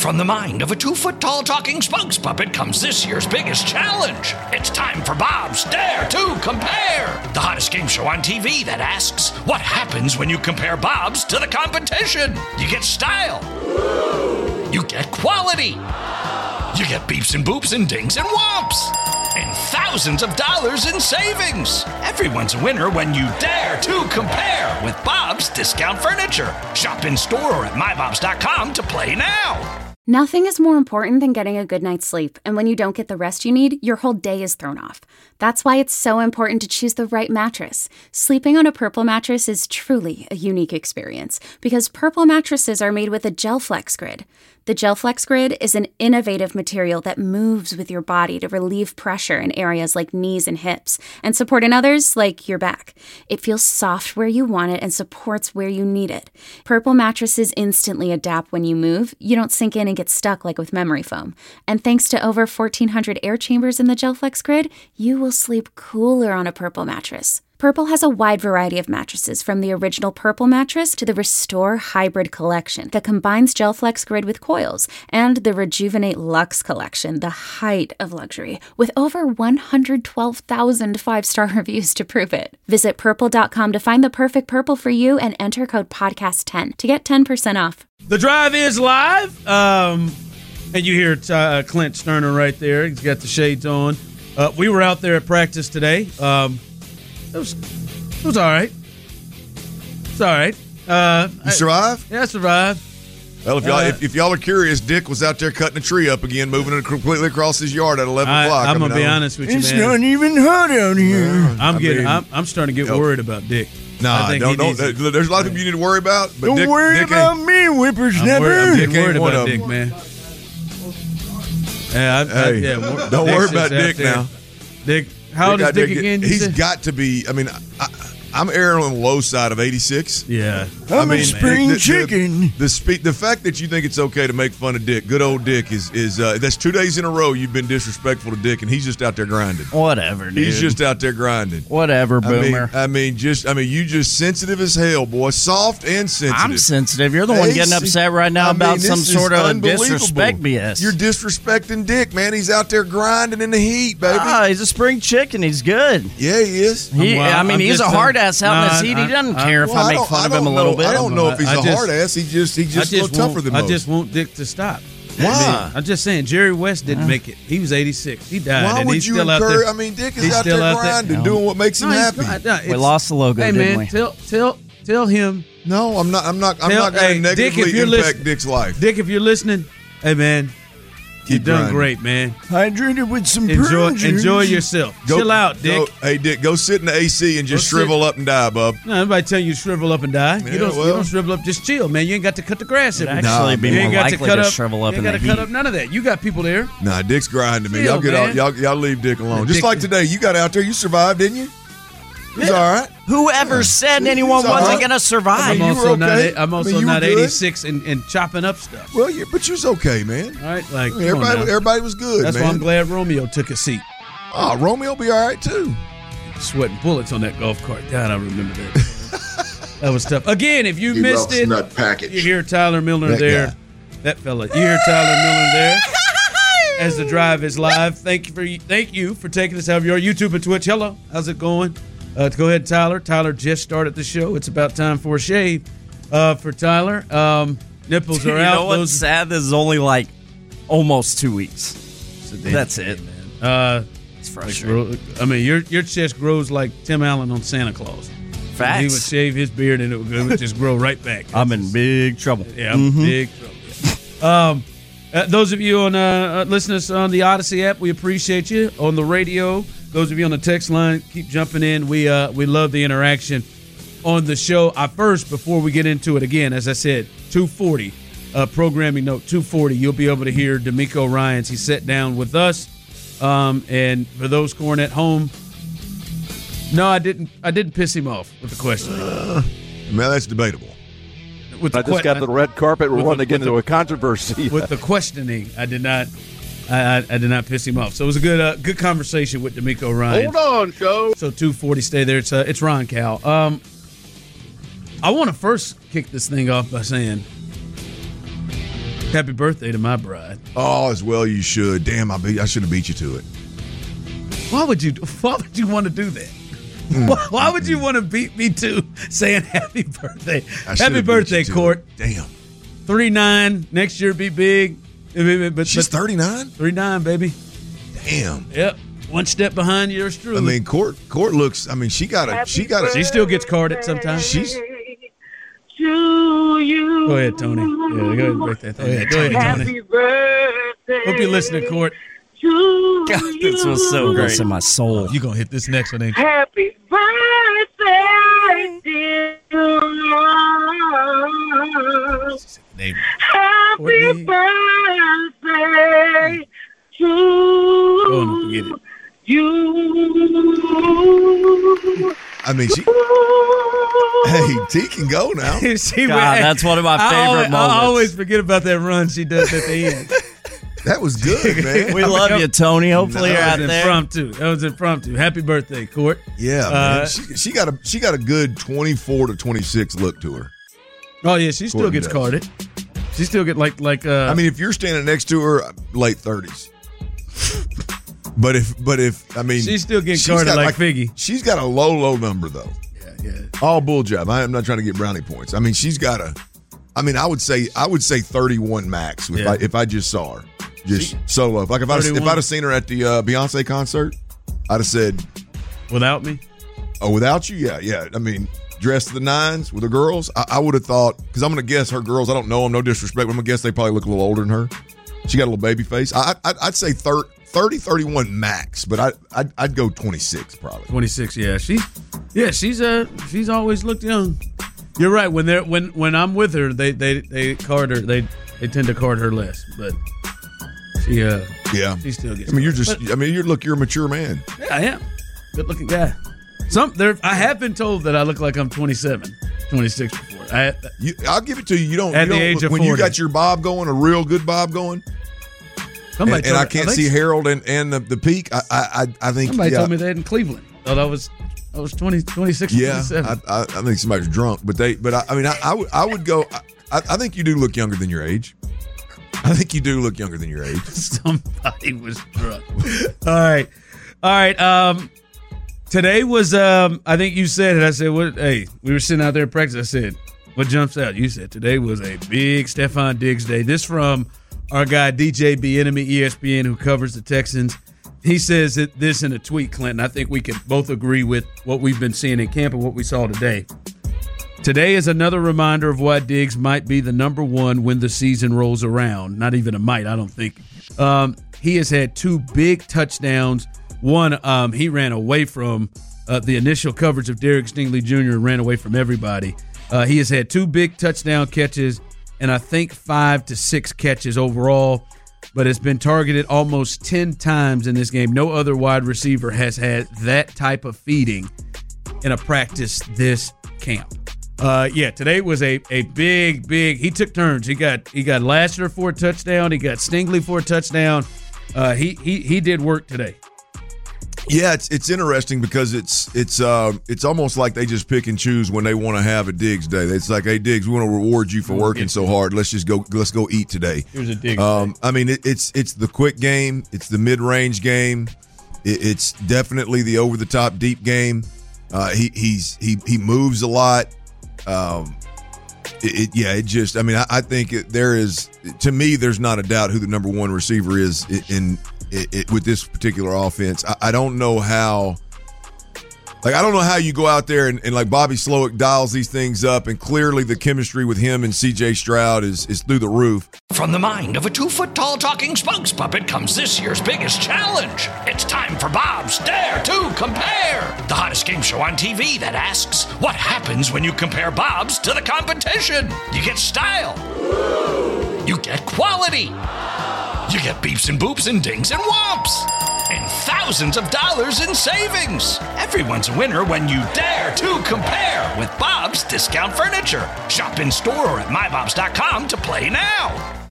from the mind of a 2-foot-tall talking spokes puppet comes this year's biggest challenge. It's time for Bob's Dare to Compare, the hottest game show on TV that asks, what happens when you compare Bob's to the competition? You get style. You get quality. You get beeps and boops and dings and whomps. And thousands of dollars in savings. Everyone's a winner when you dare to compare with Bob's Discount Furniture. Shop in store or at mybobs.com to play now. Nothing is more important than getting a good night's sleep, and when you don't get the rest you need, your whole day is thrown off. That's why it's so important to choose the right mattress. Sleeping on a Purple mattress is truly a unique experience, because Purple mattresses are made with a GelFlex Grid. The GelFlex Grid is an innovative material that moves with your body to relieve pressure in areas like knees and hips, and support in others like your back. It feels soft where you want it and supports where you need it. Purple mattresses instantly adapt when you move. You don't sink in and get stuck like with memory foam. And thanks to over 1,400 air chambers in the GelFlex Grid, you will sleep cooler on a Purple mattress. Purple has a wide variety of mattresses, from the original Purple mattress to the Restore Hybrid collection that combines GelFlex Grid with coils, and the Rejuvenate Luxe collection, the height of luxury, with over 112,000 5-star reviews to prove it. Visit purple.com to find the perfect Purple for you and enter code podcast10 to get 10% off. The Drive is live, and you hear Clint Sterner right there. He's got the shades on. We were out there at practice today. It was all right. It's all right. You survived? Yeah, I survived. Well, if y'all are curious, Dick was out there cutting a tree up again, moving it completely across his yard at 11 o'clock. I'm going to be honest with you, man. It's not even hot out here. I'm starting to get worried about Dick. Nah, don't. There's a lot of people you need to worry about. But don't worry about me, whippersnapper. I'm getting worried about Dick, man. Don't worry about Dick now. Dick. How old is Dick again? He's got to be. I mean, I'm erring on the low side of 86. Yeah, I'm a spring chicken. The fact that you think it's okay to make fun of Dick, good old Dick, is that's 2 days in a row you've been disrespectful to Dick, and he's just out there grinding. Whatever, dude. He's just out there grinding. Whatever, boomer. You just sensitive as hell, boy. Soft and sensitive. I'm sensitive. You're the one getting upset right now about some sort of disrespect BS. You're disrespecting Dick, man. He's out there grinding in the heat, baby. He's a spring chicken. He's good. Yeah, he is. He's a hard ass out in the heat. He doesn't care if I make fun of him a little bit. I don't know if he's a hard ass. He's just a little tougher than most. I just want Dick to stop. Why? I'm just saying, Jerry West didn't make it. He was 86. He died. Why and would he's you still encourage? Out there. Dick is out there grinding, doing what makes him happy. We lost the logo, didn't we? Tell him. No, I'm not going to negatively impact Dick's life. Dick, if you're listening, hey, man. You've done great, man. Hydrated with some prune juice. Enjoy yourself. Chill out, Dick. Dick, go sit in the AC and just shrivel up and die, bub. No, everybody tell you shrivel up and die. You don't shrivel up. Just chill, man. You ain't got to cut the grass every day. Actually, be more likely to shrivel up in the heat. You ain't got to cut up none of that. You got people there. Nah, Dick's grinding, man. Y'all leave Dick alone. Just like today, you got out there. You survived, didn't you? It was all right. Whoever said anyone wasn't going to survive? I'm also not 86 and chopping up stuff. Well, but you was okay, man. All right, everybody was good. That's why I'm glad Romeo took a seat. Oh, Romeo will be all right too. Sweating bullets on that golf cart. God, I remember that. That was tough. Again, if you missed it, nut package. You hear Tyler Milner there. That fella. You hear Tyler Milner there. As the Drive is live. Thank you for taking us out of your YouTube and Twitch. Hello, how's it going? Go ahead, Tyler. Tyler just started the show. It's about time for a shave for Tyler. Nipples are out. You know what's sad? This is only like almost 2 weeks. That's it. Man. It's frustrating. I mean, your chest grows like Tim Allen on Santa Claus. Facts. He would shave his beard and it would just grow right back. I'm in big trouble. Yeah, I'm in big trouble. Those of you on listeners on the Odyssey app, we appreciate you. On the radio, those of you on the text line, keep jumping in. We love the interaction on the show. Before we get into it again, as I said, 240, programming note 240, you'll be able to hear D'Amico Ryans. He sat down with us. And for those scoring at home, no, I didn't piss him off with the question. Man, that's debatable. I just got the red carpet. We're wanting to get into a controversy. With the questioning, I did not piss him off. So it was a good conversation with D'Amico Ryans. Hold on, show. So 240, stay there. It's Ron Cal. I want to first kick this thing off by saying Happy birthday to my bride. Oh, as well you should. Damn, I should have beat you to it. Why would you want to do that? Why would you want to beat me to saying happy birthday? Happy birthday, Court. Damn. 39. Next year be big. But she's 39? 39, baby. Damn. Yep. One step behind yours truly. I mean, Court looks. I mean, she still gets carded sometimes. She's. To you. Go ahead, Tony. Yeah, go ahead and break that thing. Go ahead, Tony. Happy birthday. Hope you're listening, Court. God, this was so great. It's in my soul. You're going to hit this next one, ain't you? Happy birthday, dear love. Happy birthday to you. I mean, T can go now. That's one of my favorite moments. I always forget about that run she does at the end. That was good, man. We love you, Tony. Hopefully you're out there. That was impromptu. Happy birthday, Court. Yeah, man. She got a good 24 to 26 look to her. Oh yeah, she still gets carded. She still get like. I mean, if you're standing next to her, late 30s. But if I mean, she's still getting carded like Figgy. She's got a low number though. Yeah. All bull job. I am not trying to get brownie points. I mean, she's got a. I mean, I would say 31 max if I just saw her. Just solo. Like if I'd have seen her at the Beyonce concert, I'd have said, "Without me." Oh, without you? Yeah. I mean, dressed to the nines with the girls. I would have thought, because I'm going to guess her girls. I don't know them. No disrespect, but I'm going to guess they probably look a little older than her. She got a little baby face. I'd say 30, 31 max, but I'd go 26 probably. 26. Yeah. She's always looked young. You're right. When I'm with her, they card her. They tend to card her less, but. She still gets. I mean, you're a mature man. Yeah, I am. Good looking guy. I have been told that I look like I'm 27, 26 before. I'll give it to you. You don't. At the age of 40. When you got your bob going, a real good bob going. And I can't see Harold and the peak. I think somebody told me that in Cleveland. Thought I was 26. Yeah, 27. I think somebody's drunk, I would go. I think you do look younger than your age. I think you do look younger than your age. Somebody was drunk. All right. Today was, I think you said it. I said, "What? Hey, we were sitting out there in practice." I said, "What jumps out?" You said, "Today was a big Stefon Diggs day." This from our guy, DJ Bieniemy, ESPN, who covers the Texans. He says this in a tweet, Clinton. I think we can both agree with what we've been seeing in camp and what we saw today. Today is another reminder of why Diggs might be the number one when the season rolls around. Not even a might, I don't think. He has had two big touchdowns. One, he ran away from the initial coverage of Derek Stingley Jr. and ran away from everybody. He has had two big touchdown catches and I think 5 to 6 catches overall, but has been targeted almost 10 times in this game. No other wide receiver has had that type of feeding in a practice this camp. Today was a big. He took turns. He got Lassiter for a touchdown. He got Stingley for a touchdown. He did work today. Yeah, it's interesting because it's almost like they just pick and choose when they want to have a Diggs day. It's like, hey Diggs, we want to reward you for working so hard. Let's go eat today. Here's a Diggs. I mean, it's the quick game. It's the mid-range game. It's definitely the over-the-top deep game. He moves a lot. I think to me, there's not a doubt who the number one receiver is with this particular offense. I don't know how you go out there and like Bobby Slowick dials these things up, and clearly the chemistry with him and C.J. Stroud is through the roof. From the mind of a 2-foot-tall talking spokes puppet comes this year's biggest challenge. It's time for Bob's Dare to Compare, the hottest game show on TV that asks, what happens when you compare Bob's to the competition? You get style. You get quality. You get beeps and boops and dings and whomps. And thousands of dollars in savings. Everyone's a winner when you dare to compare with Bob's Discount Furniture. Shop in store or at mybobs.com to play now.